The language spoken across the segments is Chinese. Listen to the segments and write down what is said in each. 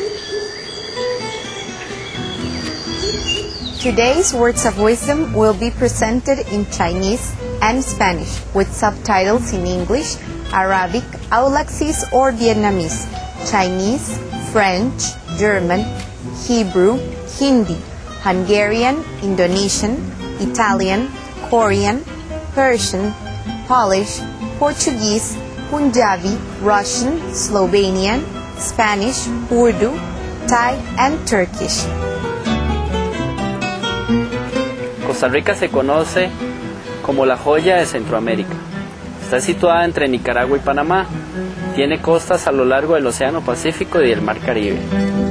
Today's words of wisdom will be presented in Chinese and Spanish with subtitles in English, Arabic, Aulaxese or Vietnamese, Chinese, French, German, Hebrew, Hindi, Hungarian, Indonesian, Italian, Korean, Persian, Polish, Portuguese, Punjabi, Russian, Slovenian, Spanish, Urdu, Thai and Turkish. Costa Rica se conoce como la joya de Centroamérica. Está situada entre Nicaragua y Panamá. Tiene costas a lo largo del Océano Pacífico y del Mar Caribe.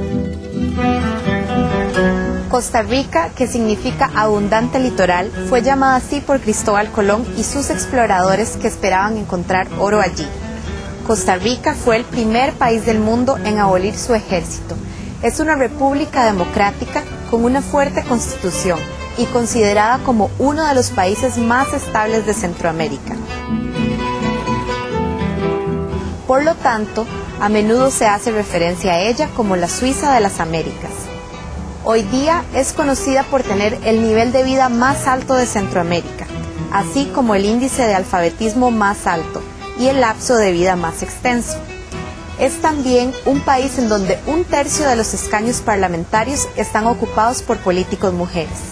Costa Rica, que significa abundante litoral, fue llamada así por Cristóbal Colón y sus exploradores que esperaban encontrar oro allí. Costa Rica fue el primer país del mundo en abolir su ejército. Es una república democrática con una fuerte constitución y considerada como uno de los países más estables de Centroamérica. Por lo tanto, a menudo se hace referencia a ella como la Suiza de las Américas. Hoy día es conocida por tener el nivel de vida más alto de Centroamérica, así como el índice de alfabetismo más alto y el lapso de vida más extenso. Es también un país en donde 1/3 de los escaños parlamentarios están ocupados por políticos mujeres.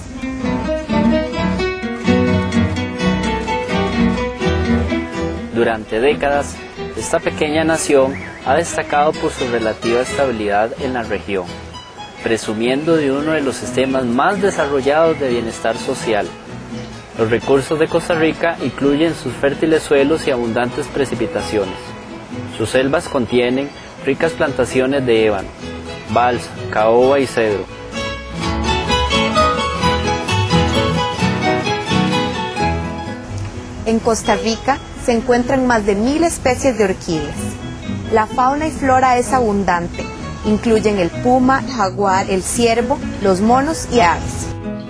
Durante décadas, esta pequeña nación ha destacado por su relativa estabilidad en la región, presumiendo de uno de los sistemas más desarrollados de bienestar social. Los recursos de Costa Rica incluyen sus fértiles suelos y abundantes precipitaciones. Sus selvas contienen ricas plantaciones de ébano, balsa, caoba y cedro. En Costa Rica se encuentran más de 1000 especies de orquídeas. La fauna y flora es abundante. Incluyen el puma, el jaguar, el ciervo, los monos y aves.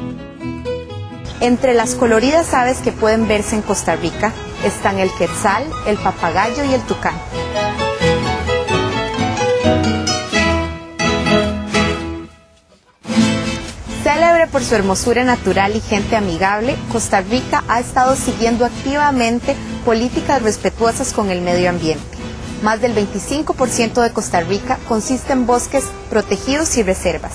Entre las coloridas aves que pueden verse en Costa Rica están el quetzal, el papagayo y el tucán. Célebre por su hermosura natural y gente amigable, Costa Rica ha estado siguiendo activamente políticas respetuosas con el medio ambiente. Más del 25% de Costa Rica consiste en bosques protegidos y reservas.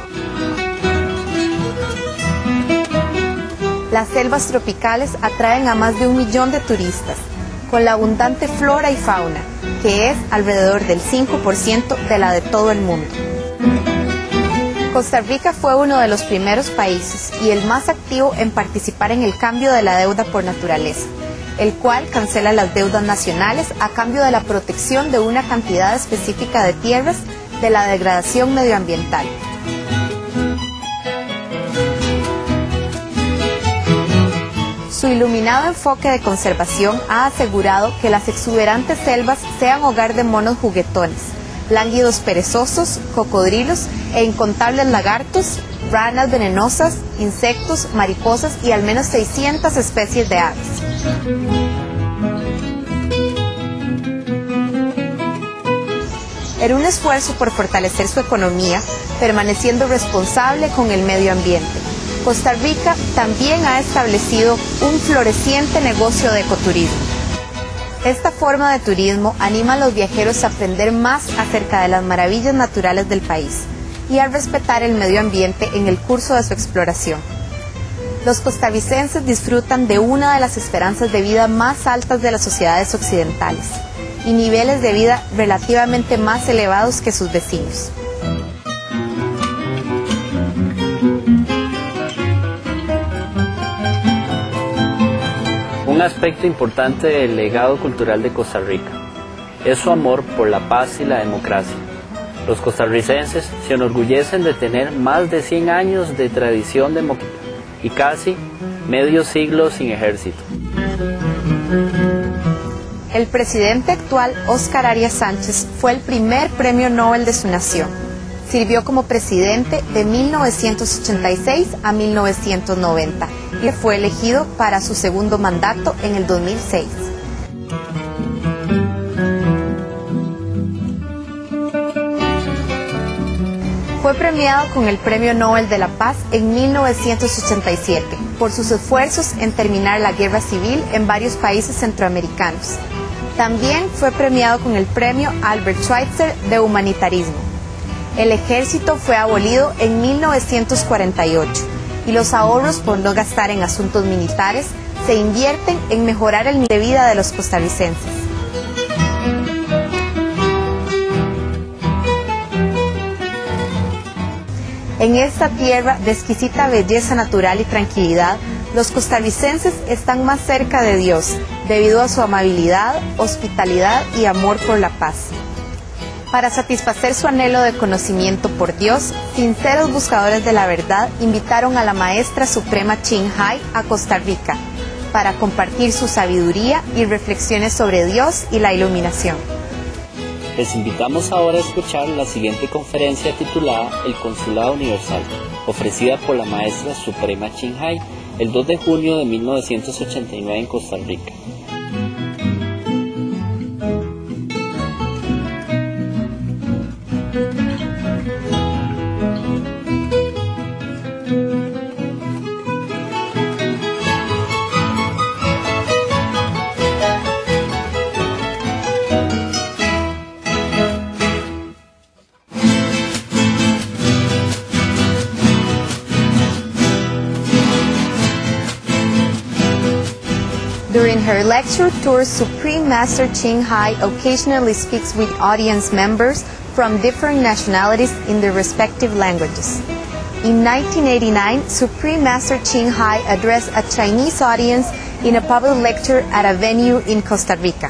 Las selvas tropicales atraen a más de 1 millón de turistas, con la abundante flora y fauna, que es alrededor del 5% de la de todo el mundo. Costa Rica fue uno de los primeros países y el más activo en participar en el cambio de la deuda por naturaleza, el cual cancela las deudas nacionales a cambio de la protección de una cantidad específica de tierras de la degradación medioambiental. Su iluminado enfoque de conservación ha asegurado que las exuberantes selvas sean hogar de monos juguetones, lánguidos perezosos, cocodrilos e incontables lagartos, ranas venenosas, insectos, mariposas y al menos 600 especies de aves. En un esfuerzo por fortalecer su economía, permaneciendo responsable con el medio ambiente, Costa Rica también ha establecido un floreciente negocio de ecoturismo. Esta forma de turismo anima a los viajeros a aprender más acerca de las maravillas naturales del país y a respetar el medio ambiente en el curso de su exploración. Los costarricenses disfrutan de una de las esperanzas de vida más altas de las sociedades occidentales y niveles de vida relativamente más elevados que sus vecinos. Un aspecto importante del legado cultural de Costa Rica es su amor por la paz y la democracia. Los costarricenses se enorgullecen de tener más de 100 años de tradición democrática y casi medio siglo sin ejército. El presidente actual, Óscar Arias Sánchez, fue el primer premio Nobel de su nación. Sirvió como presidente de 1986 a 1990 y fue elegido para su segundo mandato en el 2006. Fue premiado con el Premio Nobel de la Paz en 1987 por sus esfuerzos en terminar la guerra civil en varios países centroamericanos. También fue premiado con el Premio Albert Schweitzer de Humanitarismo. El ejército fue abolido en 1948 y los ahorros por no gastar en asuntos militares se invierten en mejorar el nivel de vida de los costarricenses. En esta tierra de exquisita belleza natural y tranquilidad, los costarricenses están más cerca de Dios debido a su amabilidad, hospitalidad y amor por la paz. Para satisfacer su anhelo de conocimiento por Dios, sinceros buscadores de la verdad invitaron a la Maestra Suprema Ching Hai a Costa Rica para compartir su sabiduría y reflexiones sobre Dios y la iluminación. Les invitamos ahora a escuchar la siguiente conferencia titulada El Consulado Universal, ofrecida por la Maestra Suprema Ching Hai el 2 de junio de 1989 en Costa Rica. During her lecture tour, Supreme Master Ching Hai occasionally speaks with audience members from different nationalities in their respective languages. In 1989, Supreme Master Ching Hai addressed a Chinese audience in a public lecture at a venue in Costa Rica.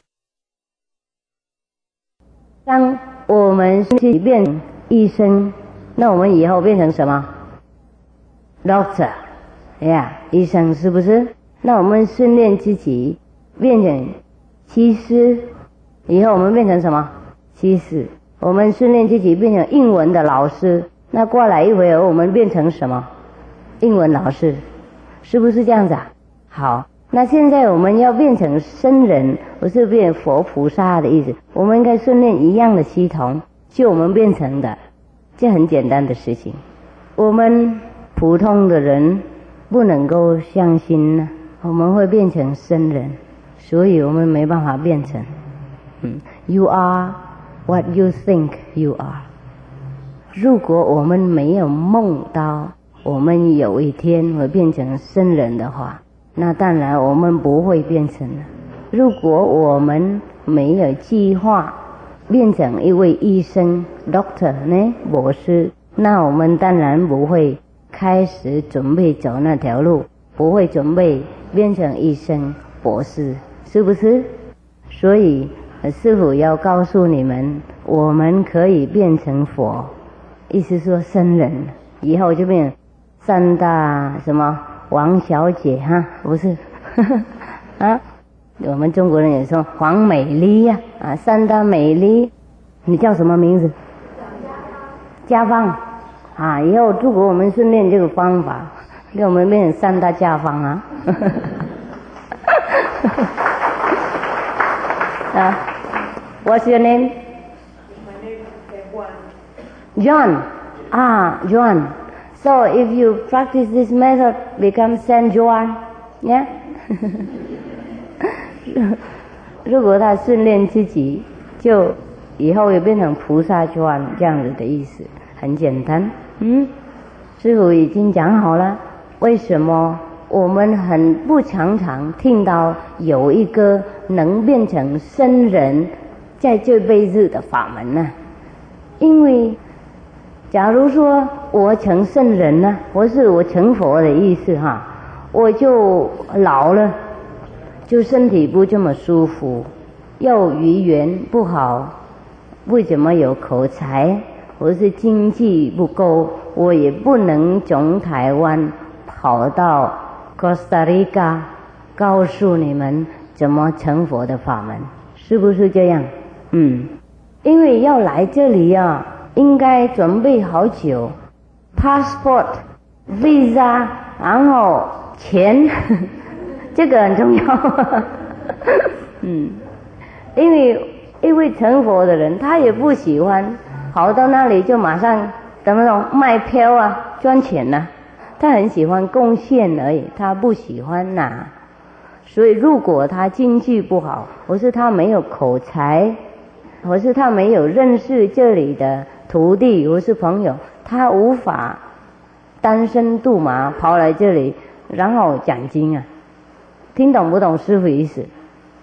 当我们去变医生，那我们以后变成什么 ？Doctor， 医生是不是？那我们训练自己变成医师，以后我们变成什么？医师。我们训练自己变成英文的老师，那过来一会儿我们变成什么？英文老师，是不是这样子啊？好，那现在我们要变成圣人，不是变佛菩萨的意思。我们应该训练一样的系统，就我们变成的，这很简单的事情。我们普通的人不能够相信呢。我们会变成圣人，所以我们没办法变成。You are what you think you are。如果我们没有梦到我们有一天会变成圣人的话，那当然我们不会变成了。如果我们没有计划变成一位医生 doctor 呢，博士，那我们当然不会开始准备走那条路，不会准备变成医生博士，是不是？所以师父要告诉你们，我们可以变成佛，意思说圣人，以后就变成三大什么王小姐哈，不是啊？我们中国人也说黄美丽呀，三大美丽，你叫什么名字？家芳啊！以后如果我们训练这个方法，让我们变成三大家芳啊！What's your name? My name is Juan. John. John. So if you practice this method, become Saint John, yeah? 如果他训练自己，就以后也变成菩萨John这样子的意思，很简单。师父已经讲好了。为什么我们很不常常听到有一个能变成圣人在这辈子的法门呢？因为假如说我成圣人呢，我成佛的意思哈，我就老了，就身体不这么舒服，又语言不好，不怎么有口才，或是经济不够，我也不能从台湾跑到 Costa Rica 告诉你们怎么成佛的法门，是不是这样？因为要来这里啊，应该准备好久 ，passport、visa， 然后钱，这个很重要。因为成佛的人，他也不喜欢跑到那里就马上懂不懂？卖票啊，赚钱啊，他很喜欢贡献而已，他不喜欢拿。所以如果他经济不好，或是他没有口才，或是他没有认识这里的徒弟或是朋友，他无法单身度马跑来这里，然后讲经啊。听懂不懂师父意思？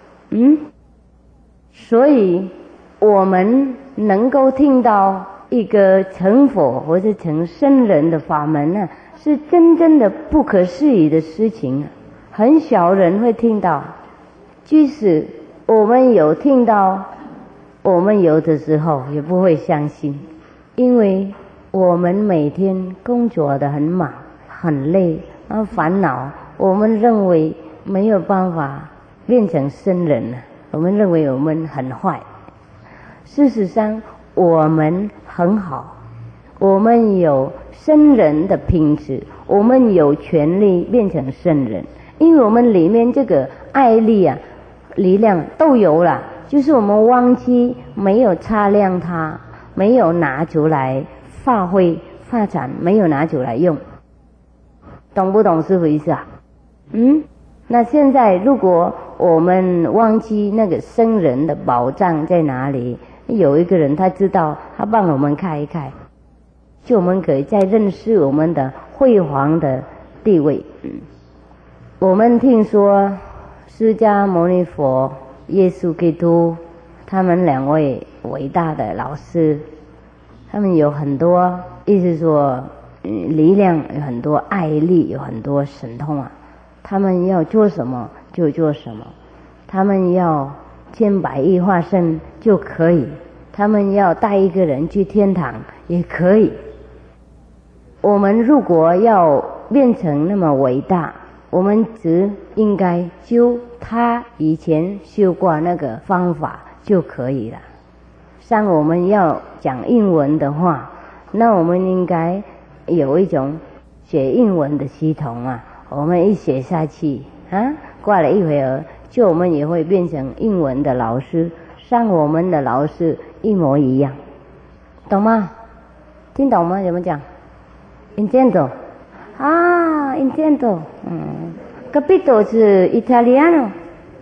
所以我们能够听到一个成佛或是成圣人的法门呢，是真正的不可思议的事情，很少人会听到。即使我们有听到，我们有的时候也不会相信，因为我们每天工作得很忙很累，然后烦恼，我们认为没有办法变成圣人了，我们认为我们很坏。事实上我们很好，我们有圣人的品质，我们有权利变成圣人，因为我们里面这个爱力啊力量都有了，就是我们忘记没有擦亮它，没有拿出来发挥发展，没有拿出来用。懂不懂师父意思啊？那现在如果我们忘记那个圣人的宝藏在哪里，有一个人他知道，他帮我们开一开，就我们可以再认识我们的辉煌的地位。我们听说释迦牟尼佛、耶稣基督，他们两位伟大的老师，他们有很多，意思说力量，有很多爱力，有很多神通啊。他们要做什么就做什么，他们要千百亿化身就可以，他们要带一个人去天堂也可以。我们如果要变成那么伟大，我们只应该就他以前修过那个方法就可以了。像我们要讲英文的话，那我们应该有一种学英文的系统啊，我们一写下去啊，过了一会儿，就我们也会变成英文的老师，像我们的老师一模一样，懂吗？听懂吗？怎么讲 ？Intendo 啊 ，Intendo， capito 是 Italiano，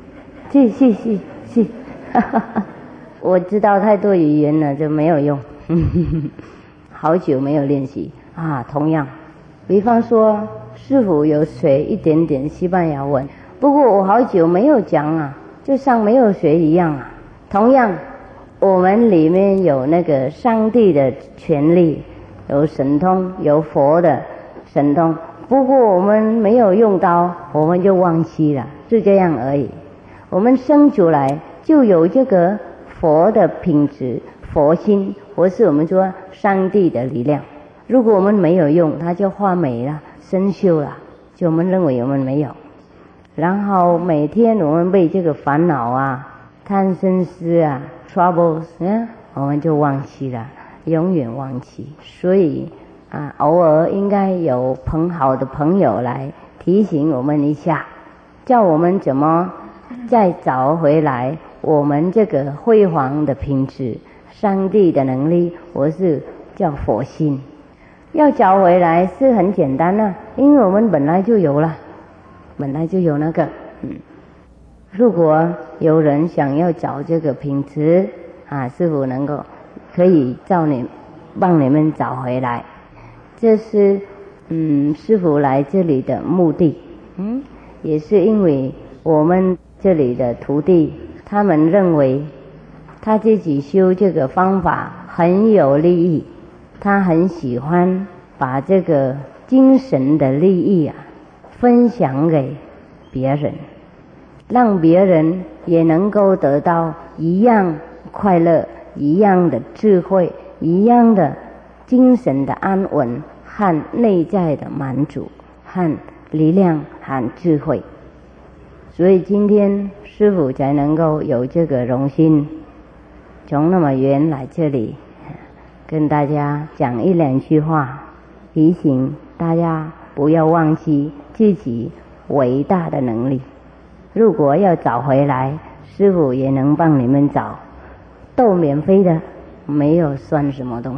是，我知道太多语言了就没有用，好久没有练习啊。同样，比方说师父有学一点点西班牙文，不过我好久没有讲啊，就像没有学一样啊。同样，我们里面有那个上帝的权利，有神通，有佛的神通，不过我们没有用到，我们就忘记了，是这样而已。我们生出来就有这个佛的品质，佛心，或是我们说上帝的力量。如果我们没有用，它就化没了，生锈了，就我们认为我们没有。然后每天我们被这个烦恼啊、贪嗔痴啊、troubles，我们就忘记了，永远忘记。所以偶尔应该有好的朋友来提醒我们一下，叫我们怎么再找回来我们这个辉煌的品质，上帝的能力，或是叫佛心。要找回来是很简单的，因为我们本来就有了，本来就有那个。如果有人想要找这个品质师父可以帮你们找回来。这是师父来这里的目的。也是因为我们这里的徒弟，他们认为他自己修这个方法很有利益，他很喜欢把这个精神的利益分享给别人，让别人也能够得到一样快乐，一样的智慧，一样的精神的安稳和内在的满足和力量和智慧。所以今天师父才能够有这个荣幸，从那么远来这里跟大家讲一两句话，提醒大家不要忘记自己伟大的能力。如果要找回来，师父也能帮你们找，都免费的，没有算什么东西。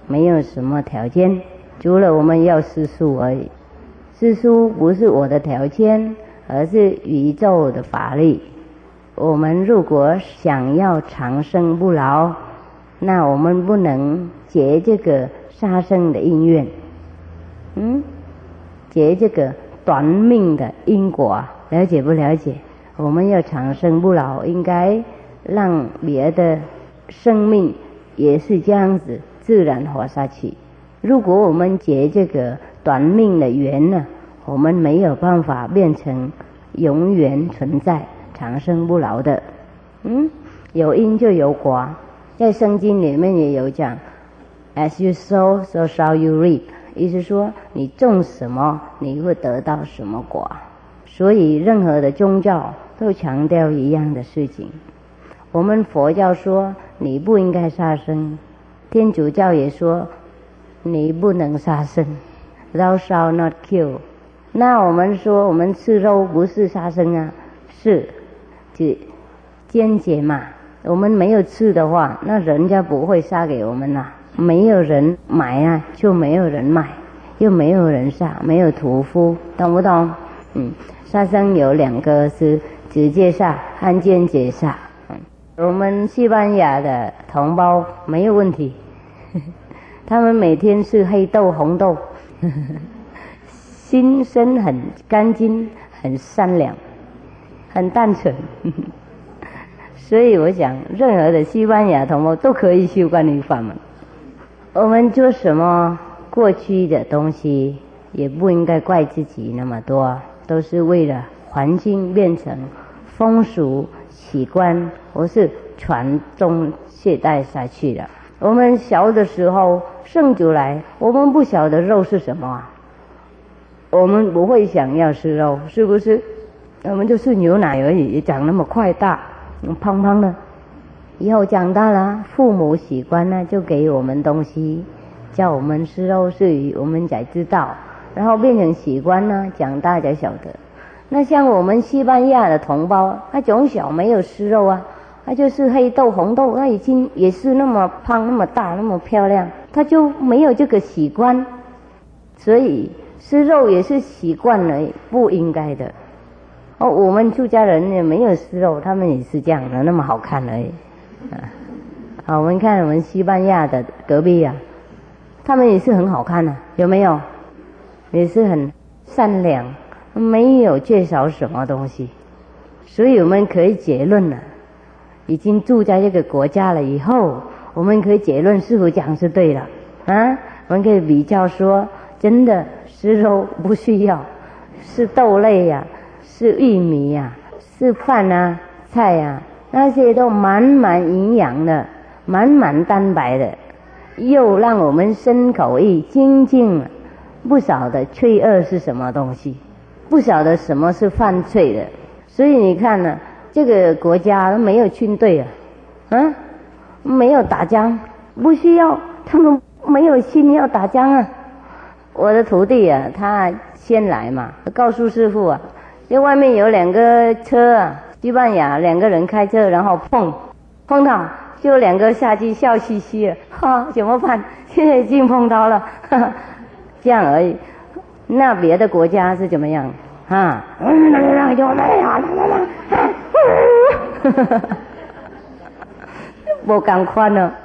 没有什么条件，除了我们要吃素而已。吃素不是我的条件，而是宇宙的法律。我们如果想要长生不老，那我们不能结这个杀生的因缘，结这个短命的因果，了解不了解？我们要长生不老，应该让别的生命也是这样子自然活下去。如果我们结这个短命的缘呢，我们没有办法变成永远存在长生不老的。有因就有果，在圣经里面也有讲 As you sow, so shall you reap， 意思说你种什么你会得到什么果。所以任何的宗教都强调一样的事情。我们佛教说你不应该杀生，天主教也说你不能杀生 Thou shalt not kill。 那我们说我们吃肉不是杀生啊，是间接嘛。我们没有吃的话，那人家不会杀给我们啊，没有人买啊，就没有人买，又没有人杀，没有屠夫，懂不懂？杀生有2个，是直接杀和间接杀。我们西班牙的同胞没有问题，他们每天吃黑豆红豆，心身很干净，很善良，很单纯。所以我想任何的西班牙同胞都可以修观音法门。我们做什么过去的东西也不应该怪自己那么多，都是为了环境变成风俗习惯，或是传宗接代下去了。我们小的时候生出来，我们不晓得肉是什么啊，我们不会想要吃肉，是不是？我们就吃牛奶而已，也长那么快大，胖胖的。以后长大了，父母习惯呢，就给我们东西，叫我们吃肉吃鱼，我们才知道，然后变成习惯呢，长大才晓得。那像我们西班牙的同胞，他从小没有吃肉啊，他就是黑豆红豆，他已经也是那么胖那么大那么漂亮，他就没有这个习惯，所以吃肉也是习惯而已，不应该的。我们出家人也没有吃肉，他们也是这样的，那么好看而已。我们看我们西班牙的隔壁啊，他们也是很好看的，有没有？也是很善良，没有缺少什么东西。所以我们可以结论了，已经住在这个国家了以后，我们可以结论师父讲是对了啊。我们可以比较说，真的吃肉不需要，是豆类呀，是玉米呀，是饭啊菜啊，那些都满满营养的，满满蛋白的，又让我们身口意精进了，不晓得罪恶是什么东西，不晓得什么是犯罪的。所以你看呢，这个国家都没有军队啊，没有打仗，不需要，他们没有心要打仗啊。我的徒弟啊，他先来嘛，告诉师父啊，就外面有2个车啊，西班牙2个人开车，然后碰到，就2个下去笑嘻嘻的，怎么办？现在已经碰到了，这样而已。那别的国家是怎么样？不同款呢，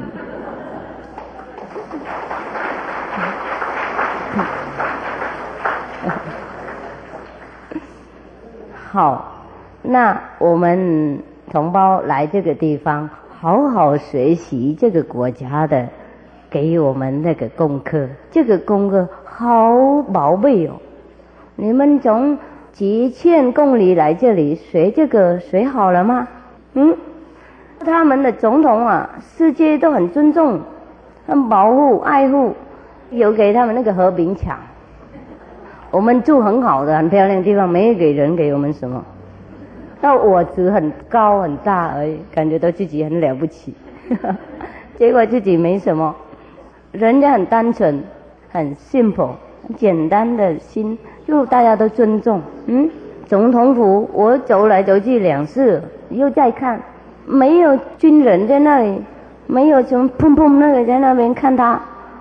好，那我们同胞来这个地方，好好学习这个国家的给我们那个功课，这个功课好宝贝哦。你们从几千公里来这里学这个学好了吗？他们的总统啊，世界都很尊重，很保护爱护，有给他们那个和平墙。我们住很好的很漂亮的地方，没有给人给我们什么，那我只很高很大而已，感觉到自己很了不起结果自己没什么。人家很单纯，很 simple， 很简单的心，就大家都尊重。总统府我走来走去2次，又再看，没有军人在那里，没有什么砰砰那个在那边看他，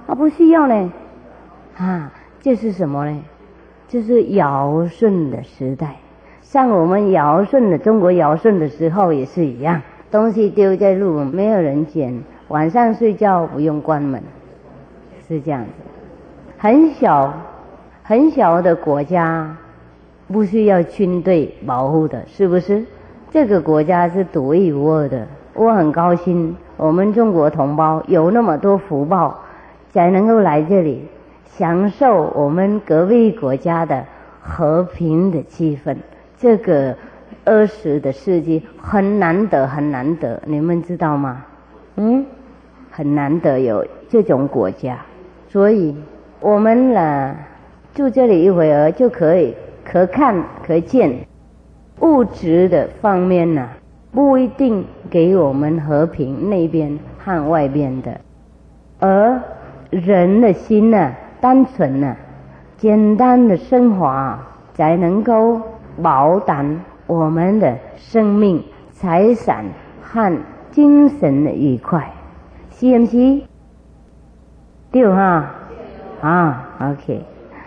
不需要呢。这是什么呢？这是尧舜的时代。像我们尧舜的中国尧舜的时候也是一样，东西丢在路没有人捡，晚上睡觉不用关门，是这样子。很小的国家不需要军队保护的，是不是？这个国家是独一无二的。我很高兴我们中国同胞有那么多福报才能够来这里享受我们隔壁国家的和平的气氛。这个20的世纪很难得，你们知道吗？很难得有这种国家，所以我们呢住这里一会儿就可看可见，物质的方面呢不一定给我们和平内边和外边的，而人的心呢单纯呢简单的生活才能够保đảm我们的生命、财产和精神的愉快，是不是？对哈？OK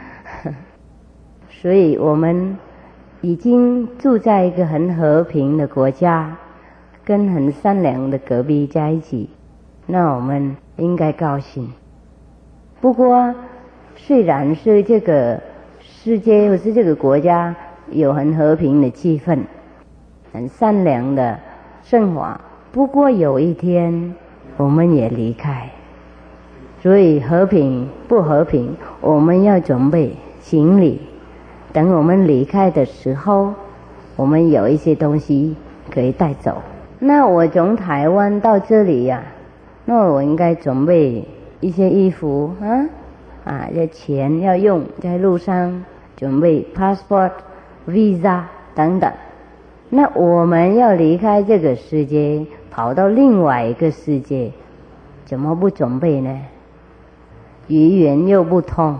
所以我们已经住在一个很和平的国家，跟很善良的隔壁在一起，那我们应该高兴。不过虽然是这个世界或是这个国家有很和平的气氛，很善良的生活，不过有一天我们也离开，所以和平不和平我们要准备行李，等我们离开的时候我们有一些东西可以带走。那我从台湾到这里那我应该准备一些衣服这钱要用，在路上准备 passport visa 等等。那我们要离开这个世界跑到另外一个世界，怎么不准备呢？语言又不通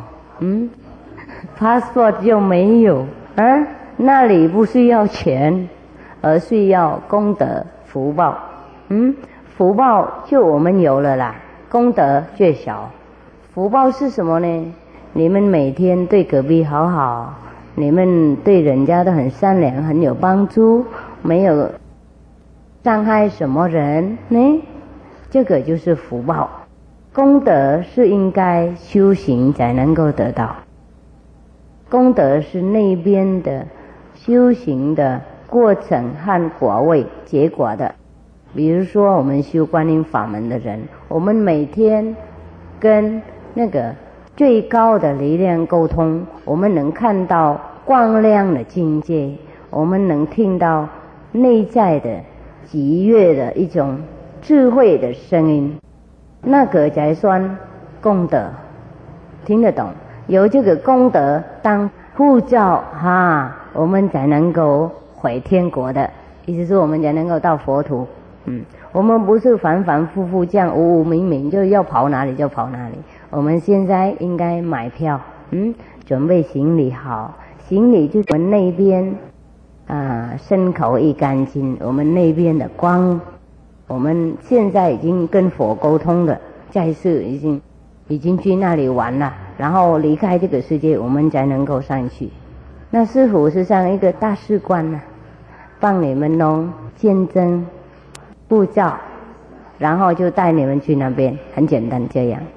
passport 又没有那里不需要钱，而需要功德福报福报就我们有了啦，功德却少。福报是什么呢？你们每天对隔壁好好，你们对人家都很善良，很有帮助，没有伤害什么人呢？这个就是福报。功德是应该修行才能够得到，功德是那边的修行的过程和果位结果的。比如说我们修观音法门的人，我们每天跟那个最高的力量沟通，我们能看到光亮的境界，我们能听到内在的喜悦的一种智慧的声音，那个才算功德。听得懂？有这个功德当护照我们才能够回天国的，意思是我们才能够到佛土。我们不是反反复复这样无无明明就要跑哪里就跑哪里。我们现在应该买票准备行李好，行李就我们那边身口意干净，我们那边的光，我们现在已经跟佛沟通的，在世已经去那里玩了，然后离开这个世界我们才能够上去。那师父是像一个大士官帮你们弄见证护照，然后就带你们去那边，很简单这样。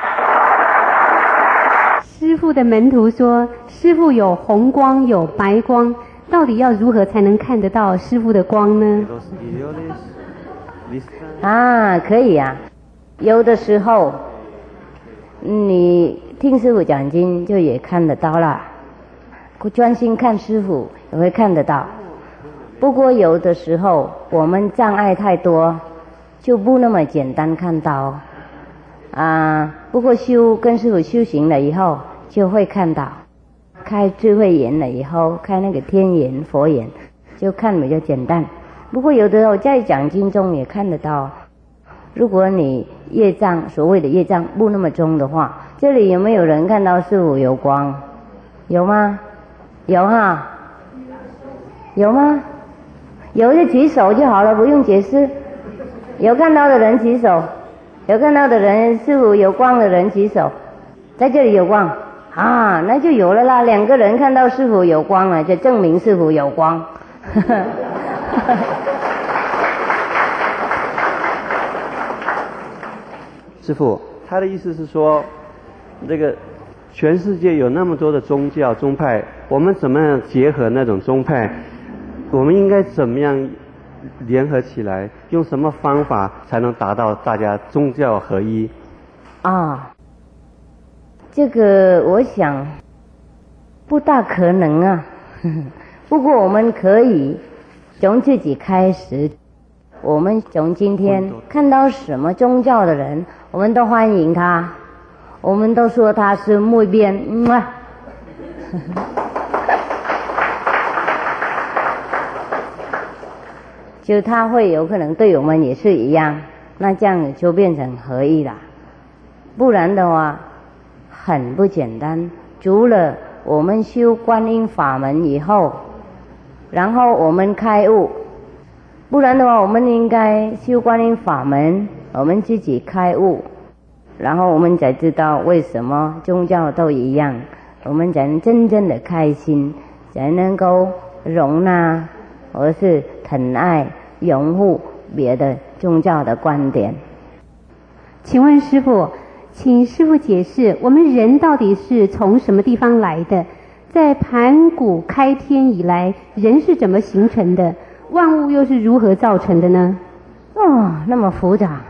师父的门徒说，师父有红光有白光，到底要如何才能看得到师父的光呢？ 可以有的时候你听师父讲经就也看得到了，专心看师父也会看得到。不过有的时候我们障碍太多，就不那么简单看到不过跟师父修行了以后就会看到，开智慧眼了以后，开那个天眼佛眼，就看比较简单。不过有的时候在讲经中也看得到，如果你业障所谓的业障不那么重的话。这里有没有人看到师父有光？有吗？有有吗？有就举手就好了，不用解释。有看到的人举手， 有看到的人，师父有光的人举手，在这里有光啊，那就有了啦。2个人看到师父有光了，就证明师父有光。 师父，他的意思是说，这个全世界有那么多的宗教宗派，我们怎么样结合那种宗派？我们应该怎么样联合起来？用什么方法才能达到大家宗教合一？ 啊，这个我想不大可能啊。不过我们可以从自己开始，我们从今天看到什么宗教的人，我们都欢迎他，我们都说他是muy bien。就他会有可能对我们也是一样，那这样就变成合一了。不然的话很不简单，除了我们修观音法门以后，然后我们开悟，不然的话我们应该修观音法门，我们自己开悟，然后我们才知道为什么宗教都一样，我们才能真正的开心，才能够容纳或是疼爱拥护别的宗教的观点。 请问师父，请师父解释，我们人到底是从什么地方来的？在盘古开天以来，人是怎么形成的？万物又是如何造成的呢？ 哦，那么复杂。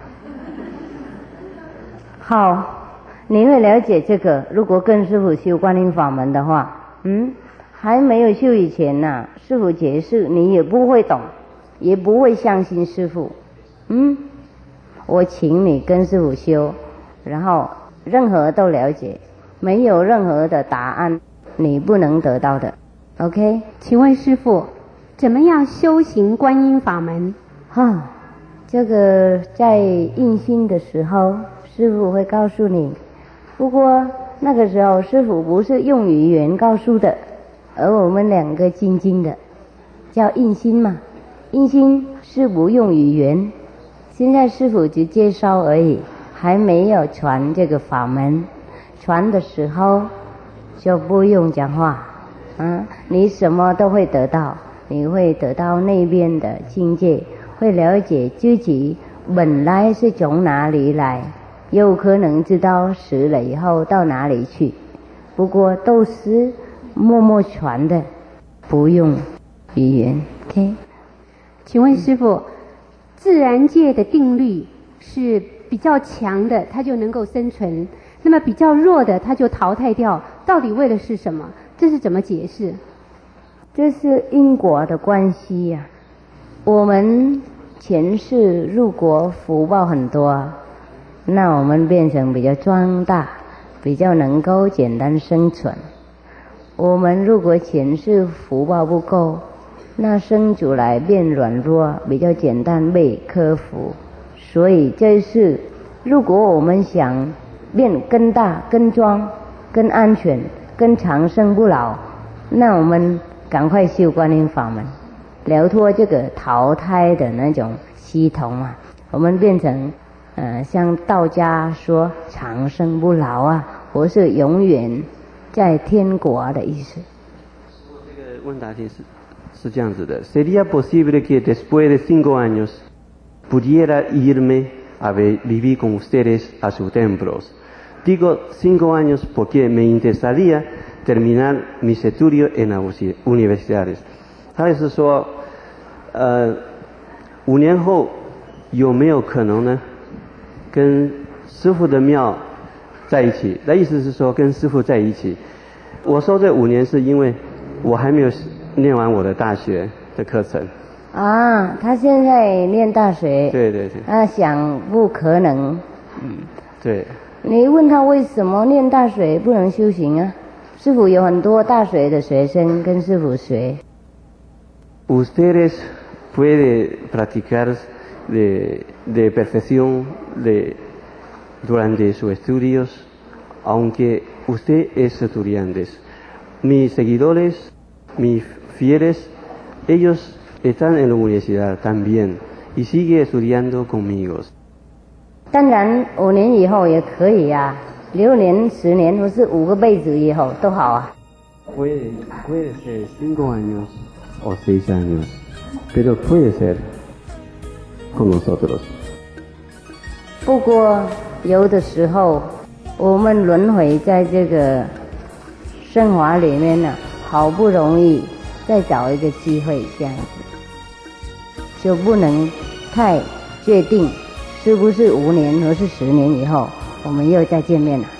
好，你会了解这个。如果跟师父修观音法门的话，还没有修以前呢，师父解释你也不会懂，也不会相信师父。我请你跟师父修，然后任何都了解，没有任何的答案你不能得到的。OK？ 请问师父，怎么样修行观音法门？ 这个在印心的时候，师父会告诉你。不过那个时候师父不是用语言告诉的，而我们2个静静的，叫印心嘛。印心是不用语言，现在师父只介绍而已，还没有传这个法门。传的时候就不用讲话，你什么都会得到，你会得到那边的境界，会了解自己本来是从哪里来，有可能知道死了以后到哪里去。不过都是默默传的，不用语言。OK？ 请问师父，自然界的定律是比较强的，它就能够生存；那么比较弱的，它就淘汰掉。到底为的是什么？这是怎么解释？ 这是因果的关系呀。我们前世入国福报很多，那我们变成比较壮大，比较能够简单生存。我们如果前世福报不够，那生出来变软弱，比较简单被克服。所以这是如果我们想变更大、更壮、更安全、更长生不老，那我们赶快修观音法门，了脱这个淘汰的那种系统啊，我们变成像道家说长生不老啊，或是永远在天国的意思。 这个问答题是这样子的 ：Sería posible que después de 5 años pudiera irme a vivir con ustedes a sus templos? Digo 5 años porque me interesaría terminar mis estudios en las universidades. 他也是说，5年后有没有可能呢，跟师父的庙在一起？那意思是说跟师父在一起。我说这5年是因为我还没有念完我的大学的课程。 他现在念大学。 对对对。 想不可能。 对。 你问他为什么念大学不能修行啊？师父有很多大学的学生跟师父学。 Ustedes pueden practicar de perfección durante sus estudios, aunque usted es estudiantes. Mis seguidores, mis fieles, ellos están en la universidad también y sigue estudiando conmigo. 当然5年以后也可以啊，6年、10年或是5个辈子以后都好啊。 Puede ser 5 años o 6 años, pero puede ser con nosotros. 不过有的时候我们轮回在这个生活里面呢，好不容易再找一个机会，这样子就不能太确定是不是5年或是10年以后我们又再见面了。